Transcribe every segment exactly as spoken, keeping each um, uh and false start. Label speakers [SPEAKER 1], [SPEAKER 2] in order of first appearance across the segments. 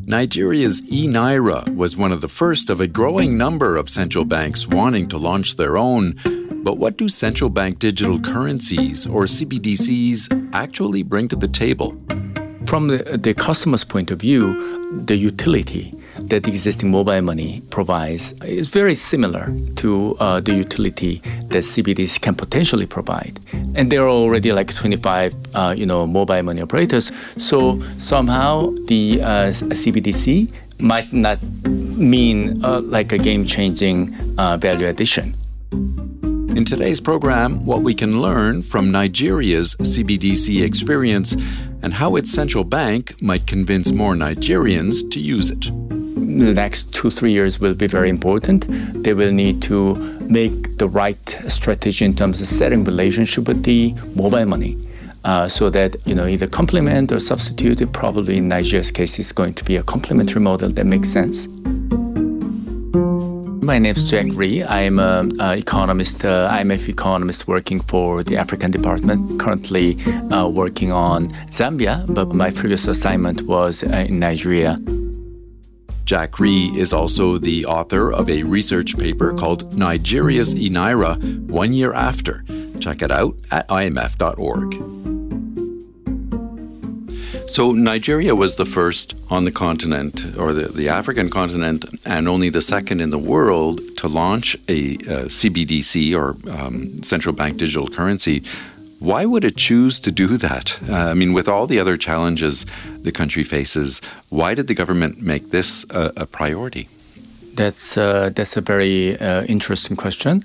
[SPEAKER 1] Nigeria's e-Naira was one of the first of a growing number of central banks wanting to launch their own. But what do central bank digital currencies, or C B D Cs, actually bring to the table?
[SPEAKER 2] From the, the customer's point of view, the utility that the existing mobile money provides is very similar to uh, the utility that C B D Cs can potentially provide. And there are already like twenty-five uh, you know, mobile money operators. So somehow the uh, C B D C might not mean uh, like a game-changing uh, value addition.
[SPEAKER 1] In today's program, what we can learn from Nigeria's C B D C experience and how its central bank might convince more Nigerians to use it.
[SPEAKER 2] The next two, three years will be very important. They will need to make the right strategy in terms of setting relationship with the mobile money uh, so that, you know, either complement or substitute it. Probably in Nigeria's case, it's going to be a complementary model that makes sense. My name is Jack Rhee. I'm an economist, uh, I M F economist working for the African department, currently uh, working on Zambia, but my previous assignment was uh, in Nigeria.
[SPEAKER 1] Jack Rhee is also the author of a research paper called Nigeria's e-Naira, One Year After. Check it out at I M F dot org. So Nigeria was the first on the continent, or the, the African continent, and only the second in the world to launch a, a C B D C, or um, central bank digital currency. Why would it choose to do that? Uh, I mean, with all the other challenges the country faces, why did the government make this a, a priority?
[SPEAKER 2] That's uh, that's a very uh, interesting question.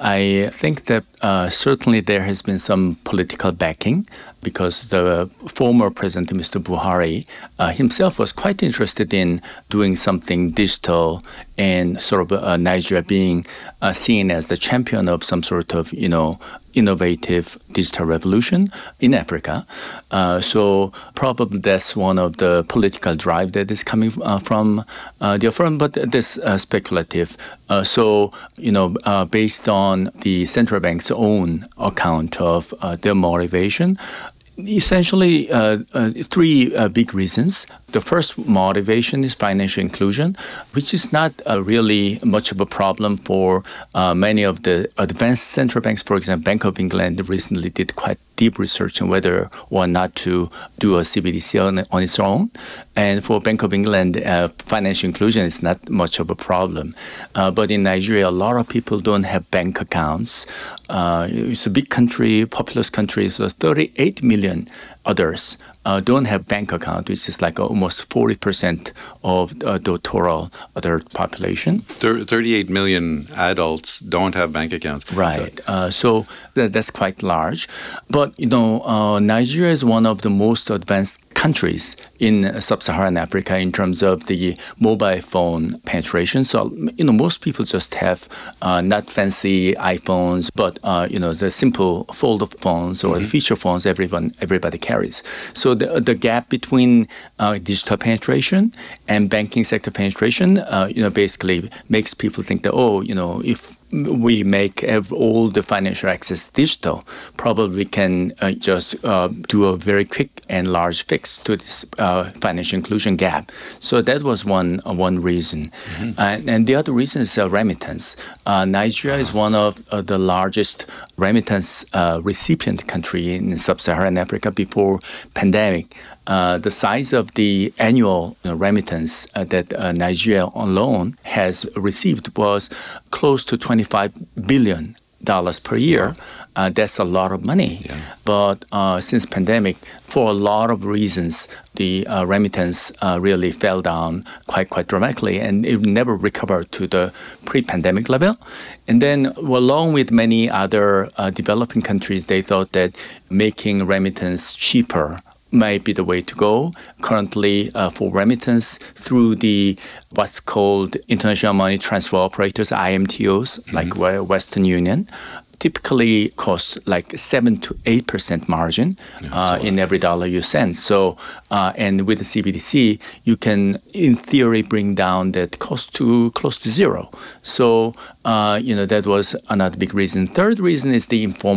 [SPEAKER 2] I think that uh, certainly there has been some political backing because the former president, Mister Buhari, uh, himself was quite interested in doing something digital and sort of uh, Nigeria being uh, seen as the champion of some sort of, you know, innovative digital revolution in Africa. Uh, so probably that's one of the political drive that is coming uh, from uh, the firm, but this uh, speculative. Uh, so, you know, uh, based on the central bank's own account of uh, their motivation, essentially, uh, uh, three uh, big reasons. The first motivation is financial inclusion, which is not uh, really much of a problem for uh, many of the advanced central banks. For example, Bank of England recently did quite deep research on whether or not to do a C B D C on, on its own. And for Bank of England, uh, financial inclusion is not much of a problem. Uh, but in Nigeria, a lot of people don't have bank accounts. Uh, it's a big country, populous country, so thirty-eight million others uh, don't have bank account, which is like almost forty percent of uh, the total other population.
[SPEAKER 1] thirty-eight million adults don't have bank accounts.
[SPEAKER 2] Right. So, uh, so th- that's quite large. But, you know, uh, Nigeria is one of the most advanced countries in sub-Saharan Africa in terms of the mobile phone penetration. So, you know, most people just have uh, not fancy iPhones, but, uh, you know, the simple fold phones or mm-hmm. the feature phones everyone everybody carries. So the the gap between uh, digital penetration and banking sector penetration, uh, you know, basically makes people think that, oh, you know, if we make all the financial access digital, probably we can uh, just uh, do a very quick and large fix to this uh, financial inclusion gap. So that was one uh, one reason. Mm-hmm. Uh, and the other reason is uh, remittance. Uh, Nigeria is one of uh, the largest remittance uh, recipient country in sub-Saharan Africa before pandemic. Uh, the size of the annual you know, remittance uh, that uh, Nigeria alone has received was close to twenty-five billion dollars per year. Uh, that's a lot of money. Yeah. But uh, since pandemic, for a lot of reasons, the uh, remittance uh, really fell down quite, quite dramatically, and it never recovered to the pre-pandemic level. And then, well, along with many other uh, developing countries, they thought that making remittance cheaper might be the way to go. Currently, uh, for remittance through the what's called International Money Transfer Operators, I M T Os, mm-hmm. like Western Union, typically costs like seven to eight percent margin yeah, uh, in every dollar you send. So, uh, and with the C B D C, you can, in theory, bring down that cost to close to zero. So, uh, you know, that was another big reason. Third reason is the informal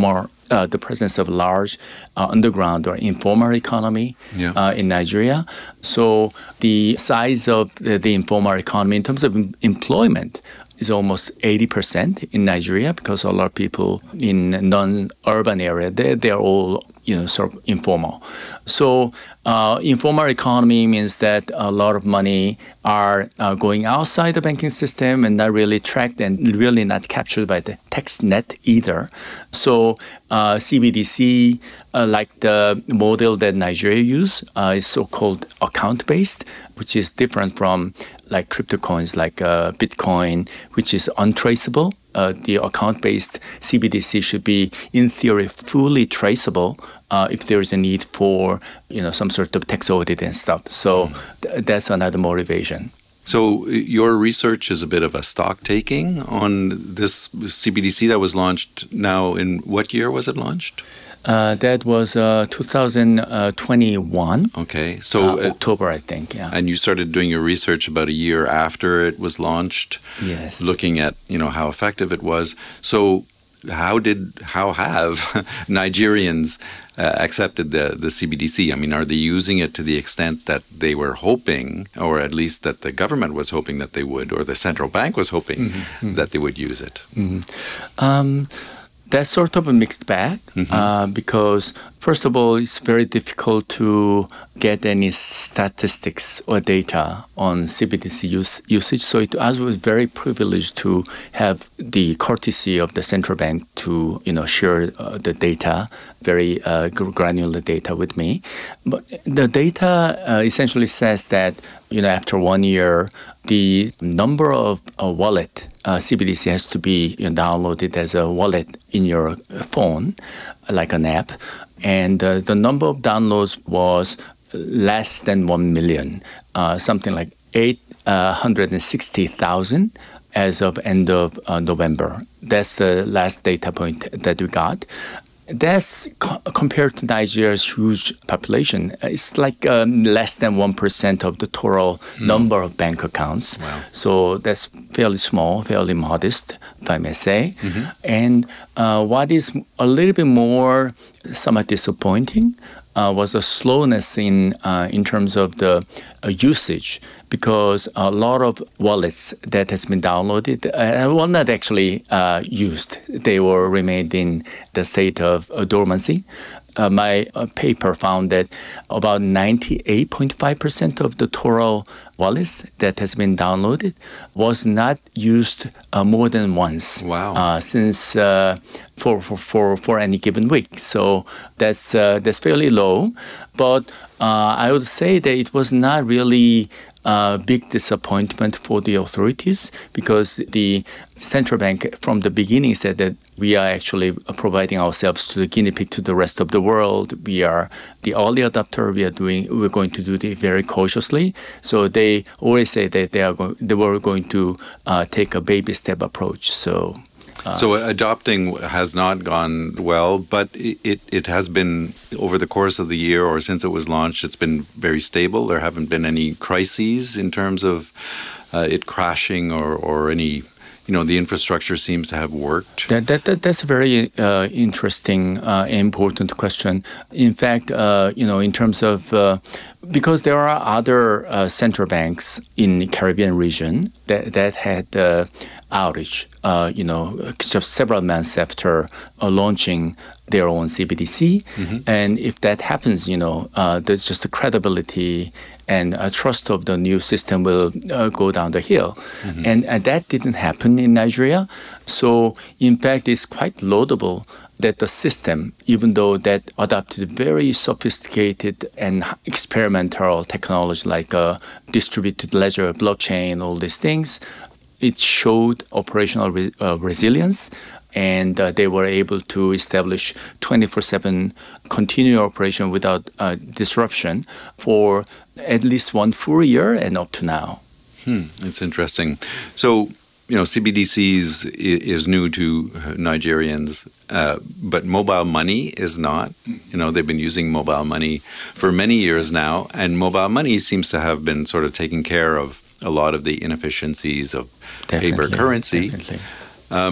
[SPEAKER 2] uh, the presence of large uh, underground or informal economy
[SPEAKER 1] yeah.
[SPEAKER 2] uh, in Nigeria. So the size of the, the informal economy in terms of em- employment is almost eighty percent in Nigeria, because a lot of people in non-urban area, they, they're all, you know, sort of informal. So uh, informal economy means that a lot of money are uh, going outside the banking system and not really tracked and really not captured by the tax net either. So uh, C B D C, uh, like the model that Nigeria use, uh, is so-called account-based, which is different from like crypto coins like uh, Bitcoin, which is untraceable. Uh, the account-based C B D C should be, in theory, fully traceable uh, if there is a need for, you know, some sort of tax audit and stuff. So mm. th- that's another motivation.
[SPEAKER 1] So your research is a bit of a stock taking on this C B D C that was launched now. In what year was it launched?
[SPEAKER 2] Uh, that was uh, two thousand twenty-one.
[SPEAKER 1] Okay, so
[SPEAKER 2] uh, October, I think. Yeah.
[SPEAKER 1] And you started doing your research about a year after it was launched.
[SPEAKER 2] Yes.
[SPEAKER 1] Looking at, you know, how effective it was. So how did how have Nigerians uh, accepted the the C B D C? I mean, are they using it to the extent that they were hoping, or at least that the government was hoping that they would, or the central bank was hoping mm-hmm. that they would use it?
[SPEAKER 2] Mm-hmm. Um, That's sort of a mixed bag mm-hmm. uh, because, first of all, it's very difficult to get any statistics or data on C B D C use, usage. So it, I was very privileged to have the courtesy of the central bank to, you know, share uh, the data, very uh, granular data with me. But the data uh, essentially says that, you know, after one year, the number of uh, wallet uh, C B D C has to be, you know, downloaded as a wallet in your phone, like an app. And uh, the number of downloads was less than one million, uh, something like eight hundred sixty thousand as of end of uh, November. That's the last data point that we got. That's co- compared to Nigeria's huge population. It's like um, less than one percent of the total mm. number of bank accounts.
[SPEAKER 1] Wow.
[SPEAKER 2] So that's fairly small, fairly modest, if I may say.
[SPEAKER 1] Mm-hmm.
[SPEAKER 2] And uh, what is a little bit more somewhat disappointing uh, was the slowness in uh, in terms of the uh, usage, because a lot of wallets that has been downloaded uh, were not actually uh, used. They were remained in the state of uh, dormancy. Uh, my uh, paper found that about ninety-eight point five percent of the total wallets that has been downloaded was not used uh, more than once.
[SPEAKER 1] Wow.
[SPEAKER 2] Uh, since uh, for, for for for any given week. So that's uh, that's fairly low, but uh, I would say that it was not really a big disappointment for the authorities, because the central bank from the beginning said that we are actually providing ourselves to the guinea pig to the rest of the world. We are the early adopter. We are doing. We're going to do it very cautiously. So they always say that they are going. They were going to uh, take a baby step approach. So.
[SPEAKER 1] Uh, so adopting has not gone well, but it, it, it has been, over the course of the year or since it was launched, it's been very stable. There haven't been any crises in terms of uh, it crashing or, or any, you know, the infrastructure seems to have worked.
[SPEAKER 2] That, that, that That's a very uh, interesting, uh, important question. In fact, uh, you know, in terms of, uh, because there are other uh, central banks in the Caribbean region that, that had uh, outage, uh, you know, just several months after uh, launching their own C B D C. Mm-hmm. And if that happens, you know, uh, there's just the credibility and uh, trust of the new system will uh, go down the hill. Mm-hmm. And, and that didn't happen in Nigeria. So, in fact, it's quite laudable that the system, even though that adopted very sophisticated and experimental technology like uh, distributed ledger, blockchain, all these things, it showed operational re- uh, resilience, and uh, they were able to establish twenty-four seven continuous operation without uh, disruption for at least one full year and up to now.
[SPEAKER 1] Hmm, that's interesting. So, you know, C B D Cs is new to Nigerians, uh, but mobile money is not. You know, they've been using mobile money for many years now, and mobile money seems to have been sort of taking care of a lot of the inefficiencies of
[SPEAKER 2] Definitely,
[SPEAKER 1] paper currency.
[SPEAKER 2] Definitely.
[SPEAKER 1] Um,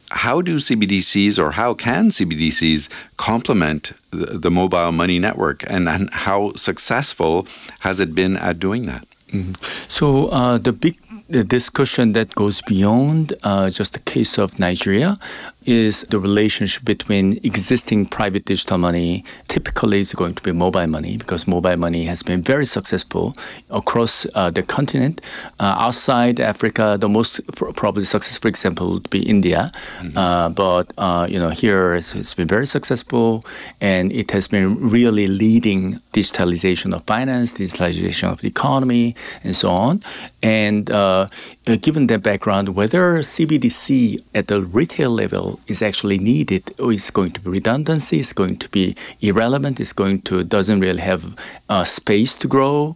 [SPEAKER 1] how do C B D Cs or how can C B D Cs complement the, the mobile money network, and, and how successful has it been at doing that?
[SPEAKER 2] Mm-hmm. So uh, the big the discussion that goes beyond uh, just the case of Nigeria is the relationship between existing private digital money. Typically, it's going to be mobile money, because mobile money has been very successful across uh, the continent. Uh, outside Africa, the most pr- probably successful example would be India. Mm-hmm. Uh, but uh, you know, here it's, it's been very successful, and it has been really leading digitalization of finance, digitalization of the economy, and so on. And uh, given that background, whether C B D C at the retail level is actually needed, or is going to be redundancy, it's going to be irrelevant, it's going to doesn't really have uh, space to grow,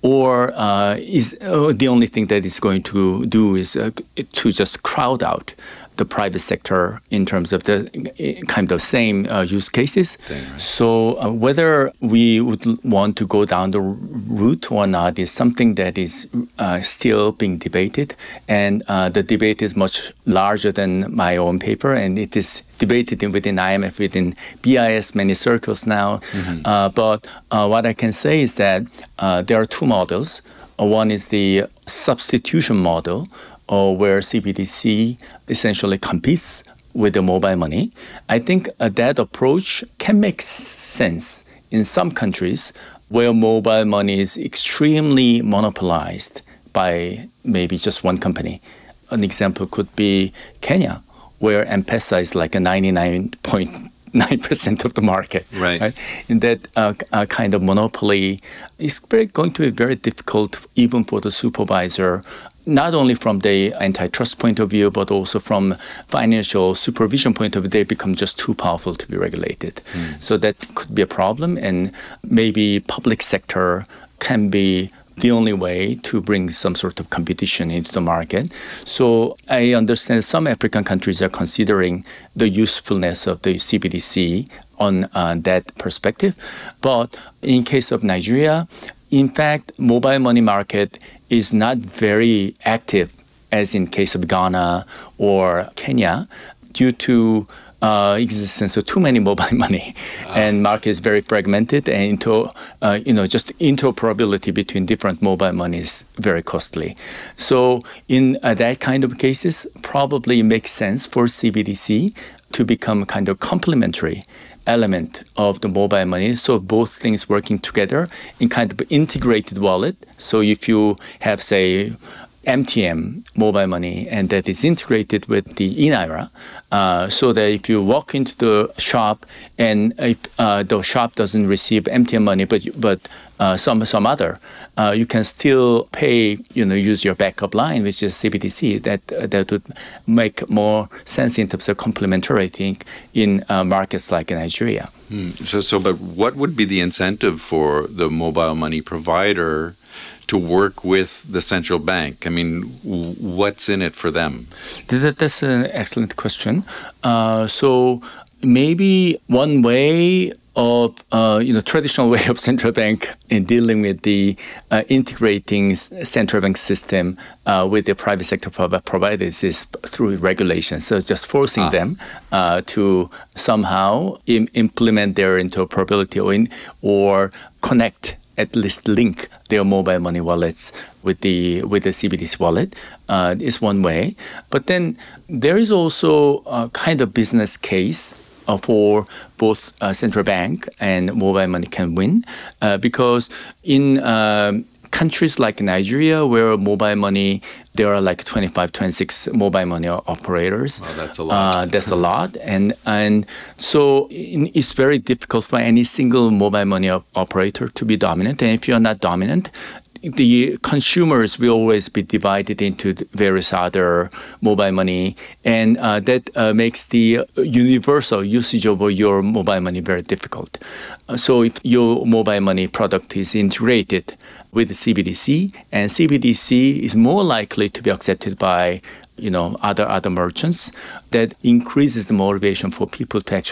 [SPEAKER 2] or uh, is uh, the only thing that it's going to do is uh, to just crowd out the private sector in terms of the kind of same uh, use cases.
[SPEAKER 1] Thing, right.
[SPEAKER 2] So uh, whether we would want to go down the route or not is something that is uh, still being debated. And uh, the debate is much larger than my own paper, and it is debated within I M F, within B I S, many circles now. Mm-hmm. Uh, but uh, what I can say is that uh, there are two models. Uh, one is the substitution model, or where C B D C essentially competes with the mobile money. I think uh, that approach can make sense in some countries where mobile money is extremely monopolized by maybe just one company. An example could be Kenya, where M-Pesa is like a ninety-nine point nine percent of the market.
[SPEAKER 1] Right.
[SPEAKER 2] right? In that uh, uh, kind of monopoly, it's very, going to be very difficult even for the supervisor, not only from the antitrust point of view, but also from financial supervision point of view. They become just too powerful to be regulated. Mm. So that could be a problem, and maybe public sector can be the only way to bring some sort of competition into the market. So I understand some African countries are considering the usefulness of the C B D C on uh, that perspective. But in case of Nigeria, in fact, mobile money market is not very active as in case of Ghana or Kenya due to Uh, existence of too many mobile money, uh, and market is very fragmented, and into uh, you know just interoperability between different mobile money is very costly. So in uh, that kind of cases, probably makes sense for C B D C to become a kind of complementary element of the mobile money. So both things working together in kind of integrated wallet. So if you have, say, M T M mobile money, and that is integrated with the eNaira, uh, so that if you walk into the shop and if uh, the shop doesn't receive M T M money, but but uh, some some other, uh, you can still pay. You know, use your backup line, which is C B D C. That uh, that would make more sense in terms of complementarity in uh, markets like Nigeria.
[SPEAKER 1] Hmm. So so, but what would be the incentive for the mobile money provider to work with the central bank? I mean, what's in it for them?
[SPEAKER 2] That, that's an excellent question. Uh, so maybe one way of, uh, you know, traditional way of central bank in dealing with the uh, integrating central bank system uh, with the private sector providers is through regulation. So just forcing ah. them uh, to somehow im- implement their interoperability or, in, or connect, at least link their mobile money wallets with the with the C B D C wallet uh, is one way. But then there is also a kind of business case uh, for both uh, central bank and mobile money can win uh, because in uh, countries like Nigeria, where mobile money, there are like twenty-five, twenty-six mobile money operators.
[SPEAKER 1] Wow, that's a lot.
[SPEAKER 2] Uh, that's a lot. And and so in, it's very difficult for any single mobile money op- operator to be dominant. And if you're not dominant, the consumers will always be divided into various other mobile money, and uh, that uh, makes the universal usage of your mobile money very difficult. Uh, so if your mobile money product is integrated with the C B D C, and C B D C is more likely to be accepted by, you know, other other merchants, that increases the motivation for people to actually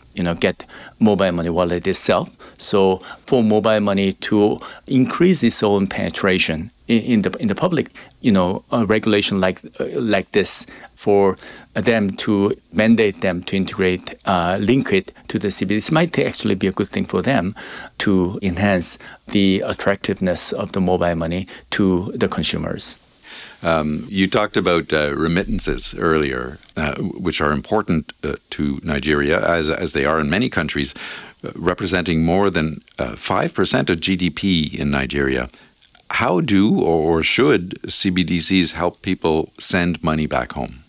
[SPEAKER 2] you know, get mobile money wallet itself. So for mobile money to increase its own penetration in, in the in the public, you know, a regulation like uh, like this for them to mandate them to integrate, uh, link it to the C B D C might actually be a good thing for them to enhance the attractiveness of the mobile money to the consumers.
[SPEAKER 1] Um, you talked about uh, remittances earlier, uh, which are important uh, to Nigeria, as as they are in many countries, uh, representing more than uh, five percent of G D P in Nigeria. How do or should C B D Cs help people send money back home?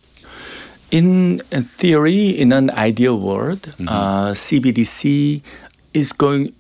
[SPEAKER 2] In theory, in an ideal world, mm-hmm. uh, C B D C is going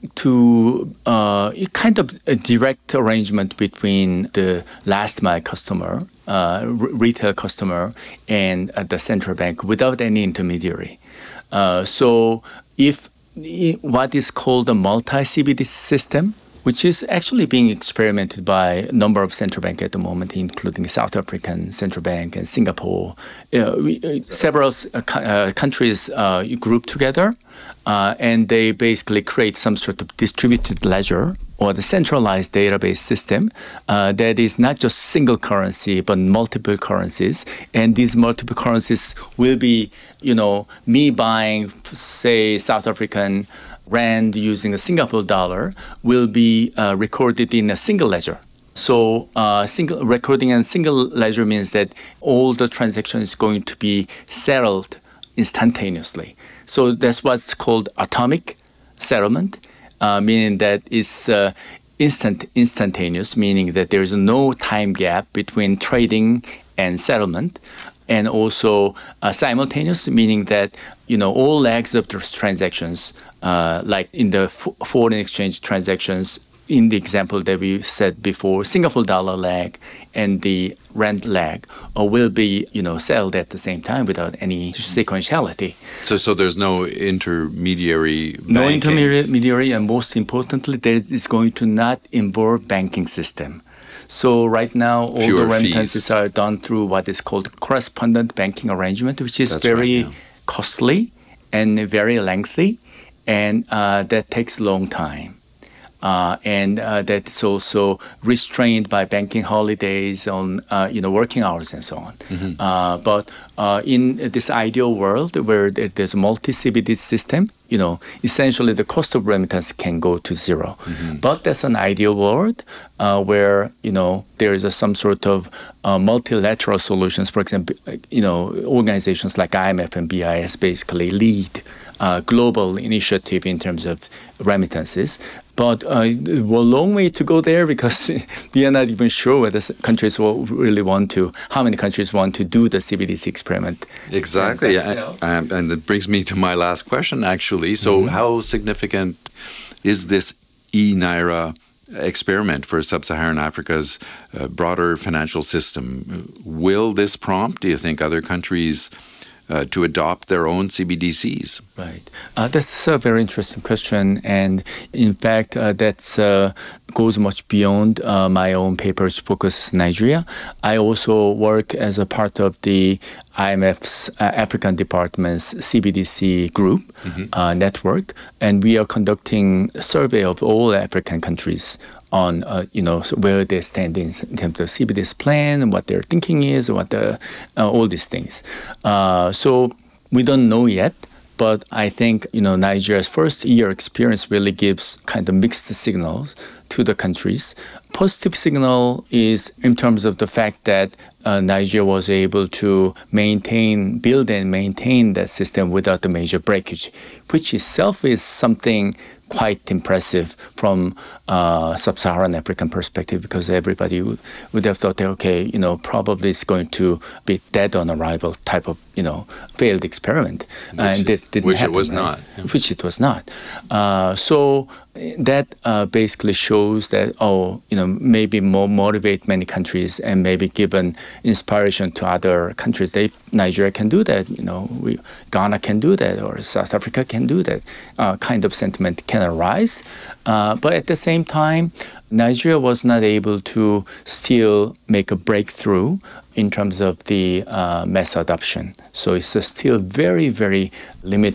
[SPEAKER 2] to uh, kind of a direct arrangement between the last mile customer, uh, r- retail customer, and uh, the central bank without any intermediary. Uh, so if what is called a multi-C B D C system, which is actually being experimented by a number of central banks at the moment, including South African Central Bank and Singapore. Uh, we, uh, several uh, uh, countries uh, group together, uh, and they basically create some sort of distributed ledger or the centralized database system uh, that is not just single currency, but multiple currencies. And these multiple currencies will be, you know, me buying, say, South African rand using a Singapore dollar will be uh, recorded in a single ledger. So uh, single recording in single ledger means that all the transactions is going to be settled instantaneously. So that's what's called atomic settlement, uh, meaning that it's uh, instant instantaneous, meaning that there is no time gap between trading and settlement. And also uh, simultaneous, meaning that, you know, all legs of those transactions, uh, like in the f- foreign exchange transactions, in the example that we said before, Singapore dollar leg and the rand leg uh, will be, you know, settled at the same time without any sequentiality.
[SPEAKER 1] So, so there's no intermediary banking?
[SPEAKER 2] No intermediary, and most importantly, that is going to not involve banking system. So right now, all
[SPEAKER 1] Fewer
[SPEAKER 2] the remittances
[SPEAKER 1] fees.
[SPEAKER 2] are done through what is called correspondent banking arrangement, which is
[SPEAKER 1] That's
[SPEAKER 2] very
[SPEAKER 1] right, yeah.
[SPEAKER 2] costly and very lengthy, and uh, that takes a long time. Uh, and uh, that's also restrained by banking holidays on uh, you know working hours and so on. Mm-hmm. Uh, but uh, in this ideal world where there's a multi-C B D system, you know, essentially the cost of remittance can go to zero. Mm-hmm. But that's an ideal world uh, where you know there is a, some sort of uh, multilateral solutions. For example, you know, organizations like I M F and B I S basically lead uh, global initiative in terms of remittances. But uh, a long way to go there because we are not even sure whether countries will really want to, how many countries want to do the C B D C experiment.
[SPEAKER 1] Exactly. And, and it brings me to my last question, actually. So mm-hmm. how significant is this e-Naira experiment for sub-Saharan Africa's uh, broader financial system? Will this prompt, do you think, other countries Uh, to adopt their own C B D Cs?
[SPEAKER 2] Right. Uh, that's a very interesting question. And in fact, uh, that uh, goes much beyond uh, my own paper's focus Nigeria. I also work as a part of the I M F's uh, African Department's C B D C group mm-hmm. uh, network. And we are conducting a survey of all African countries on, uh, you know, where they stand in, in terms of C B D C plan, what their thinking is, what the, uh, all these things. Uh, so we don't know yet, but I think, you know, Nigeria's first year experience really gives kind of mixed signals to the countries. Positive signal is in terms of the fact that uh, Nigeria was able to maintain, build and maintain that system without a major breakage, which itself is something quite impressive from uh, sub-Saharan African perspective, because everybody would, would have thought, okay, you know, probably it's going to be dead on arrival type of, you know, failed experiment.
[SPEAKER 1] Which,
[SPEAKER 2] and it didn't
[SPEAKER 1] which
[SPEAKER 2] happen,
[SPEAKER 1] it was
[SPEAKER 2] right?
[SPEAKER 1] not. Yeah.
[SPEAKER 2] Which it was not. Uh, so that uh, basically shows that, oh, you know, maybe more motivate many countries and maybe give an inspiration to other countries. They, Nigeria can do that, you know, we, Ghana can do that, or South Africa can do that. Uh, kind of sentiment can arise. Uh, but at the same time, Nigeria was not able to still make a breakthrough in terms of the uh, mass adoption. So it's a still very, very limited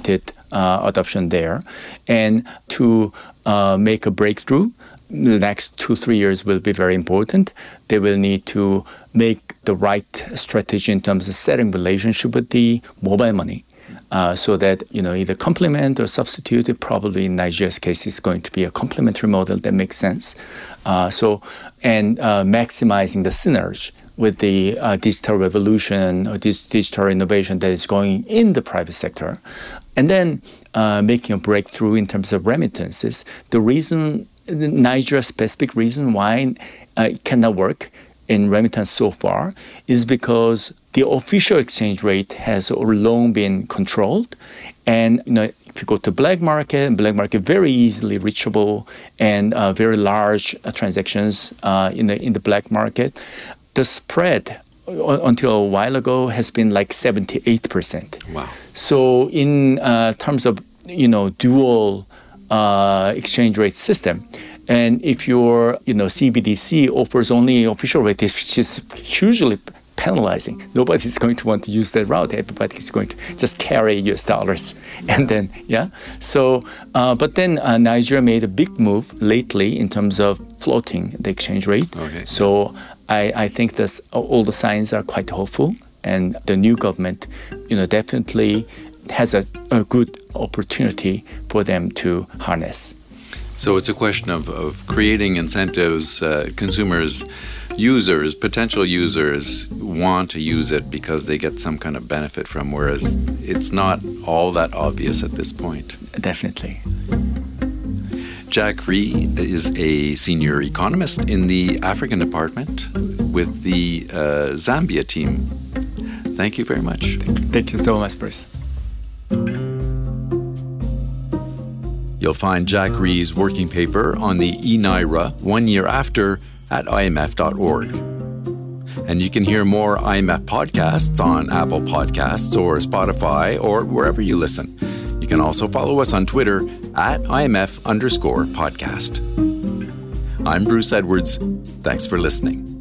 [SPEAKER 2] uh, adoption there. And to uh, make a breakthrough, the next two, three years will be very important. They will need to make the right strategy in terms of setting relationship with the mobile money. Uh, so that, you know, either complement or substitute it. Probably in Nigeria's case, it's going to be a complementary model that makes sense. Uh, so, and uh, maximizing the synergy with the uh, digital revolution or this digital innovation that is going in the private sector. And then uh, making a breakthrough in terms of remittances. The reason, the Nigeria-specific reason why uh, it cannot work in remittance so far is because the official exchange rate has long been controlled. And, you know, if you go to black market, black market very easily reachable and uh, very large uh, transactions uh, in the in the black market. The spread uh, until a while ago has been like seventy-eight percent.
[SPEAKER 1] Wow.
[SPEAKER 2] So in uh, terms of, you know, dual uh, exchange rate system, and if your, you know, C B D C offers only official rate, which is hugely penalizing, nobody's going to want to use that route. Everybody is going to just carry U S dollars. And then, yeah. So, uh, but then uh, Nigeria made a big move lately in terms of floating the exchange rate.
[SPEAKER 1] Okay.
[SPEAKER 2] So I, I think this, all the signs are quite hopeful. And the new government, you know, definitely has a, a good opportunity for them to harness.
[SPEAKER 1] So it's a question of, of creating incentives. Uh, consumers, users, potential users want to use it because they get some kind of benefit from, whereas it's not all that obvious at this point.
[SPEAKER 2] Definitely.
[SPEAKER 1] Jack Ree is a senior economist in the African department with the uh, Zambia team. Thank you very much.
[SPEAKER 2] Thank you so much, Bruce.
[SPEAKER 1] You'll find Jack Ree's working paper on the eNaira one year after at I M F dot org. And you can hear more I M F podcasts on Apple Podcasts or Spotify or wherever you listen. You can also follow us on Twitter at I M F underscore podcast. I'm Bruce Edwards. Thanks for listening.